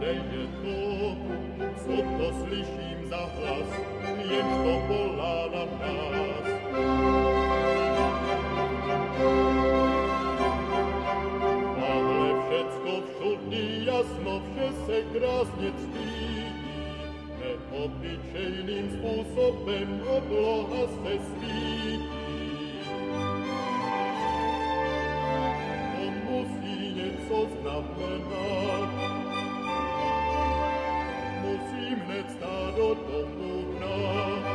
kde je to, co to slyším za hlas, jenž to volá na nás. Tahle všecko všudy jasno, vše se krásně ctí, neobyčejným způsobem obloha se svítí. To musí něco znamenat, musím hned stát do domu hnát.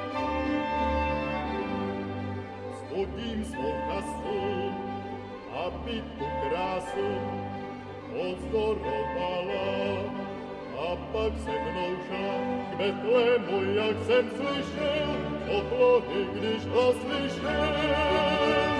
Svodím svou kasu, aby tu krásu pozdorovala, a pak se mnou šla k Betlému, jak jsem slyšel, z oblohy, když hlas slyšel.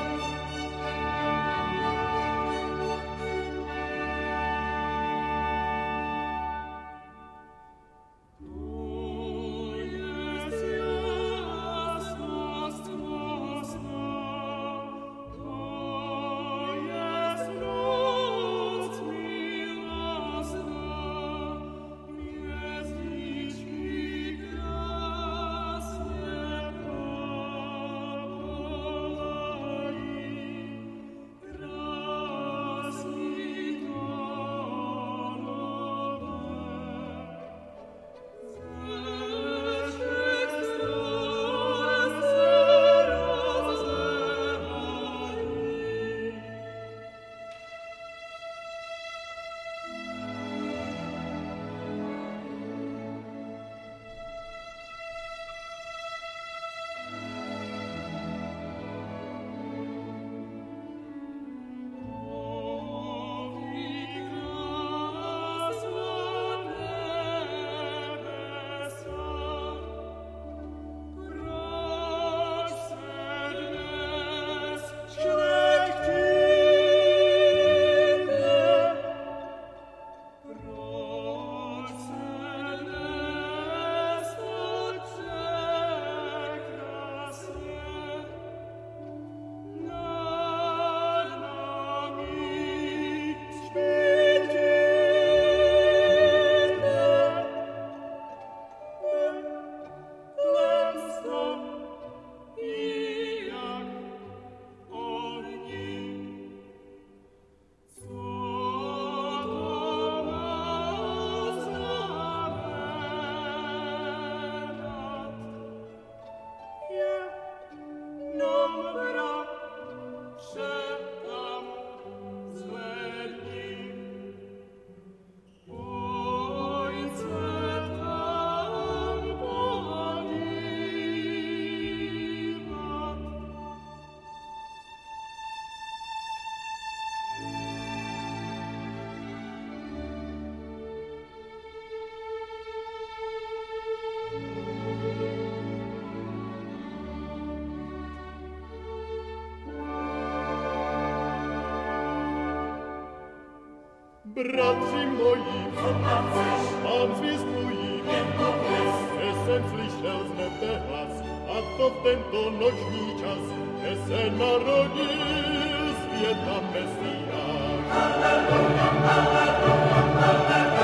Bratři moji, mám zvěstují, že jsem slyšel z nebe hlas, a to v tento noční čas, že se narodil světa Mesiáš. Halleluja, halleluja, halleluja.